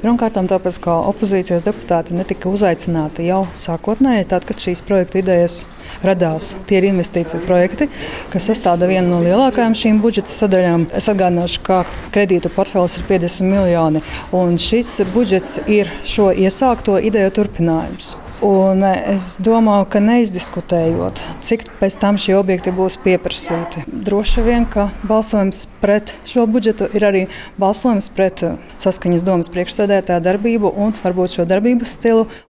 Pirmkārt, tāpēc, ka opozīcijas deputāti netika uzaicināti jau sākotnēji, tad, kad šīs projekta idejas radās. Tie ir investīciju projekti, kas sastāda vienu no lielākajām šīm budžeta sadaļām. Es atgādināšu, ka kredītu portfels ir 50 miljoni, un šis budžets ir šo iesākto ideju turpinājums. Un es domāju, ka neizdiskutējot, cik pēc tam šie objekti būs pieprasīti. Droši vien, ka balsojums pret šo budžetu ir arī balsojums pret Saskaņas domas priekšsēdētāja darbību un varbūt šo darbības stilu.